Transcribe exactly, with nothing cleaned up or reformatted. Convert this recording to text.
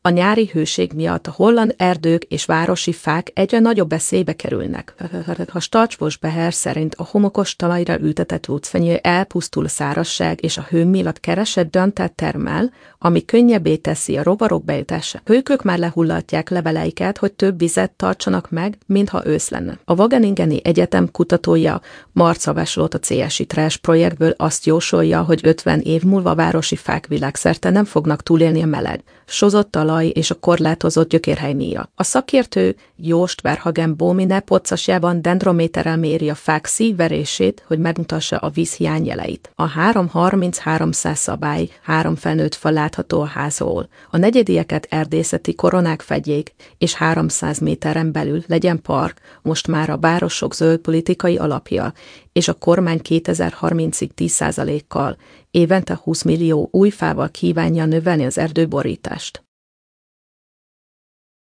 A nyári hőség miatt a holland erdők és városi fák egyre nagyobb veszélybe kerülnek. A Staatsbos Beheer szerint a homokos talajra ültetett útfenyő elpusztul, szárazság és a hő miatt keresett döntát termel, ami könnyebbé teszi a rovarok bejutását. Hőkök már lehullatják leveleiket, hogy több vizet tartsanak meg, mintha ősz lenne. A Wageningeni Egyetem kutatója Marca Vasolot a cé es i Trash projektből azt jósolja, hogy ötven év múlva a városi fák világszerte nem fognak túlélni a meleg, sozott talaj és a korlátozott gyökérhely miatt. A szakértő Joost Verhagen Bomine poccasjában dendrométerrel méri a fák szívverését, hogy megmutassa a vízhiány jeleit. A három harminc háromszáz szabály három felnőtt fa látható a házról. A negyedieket erdészeti koronák fedjék, és háromszáz méteren belül legyen park, most már a városok zöld politikai alapja, és a kormány kétezer-harmincig tíz százalékkal, évente húsz millió új fával kívánja növelni az erdőborítást.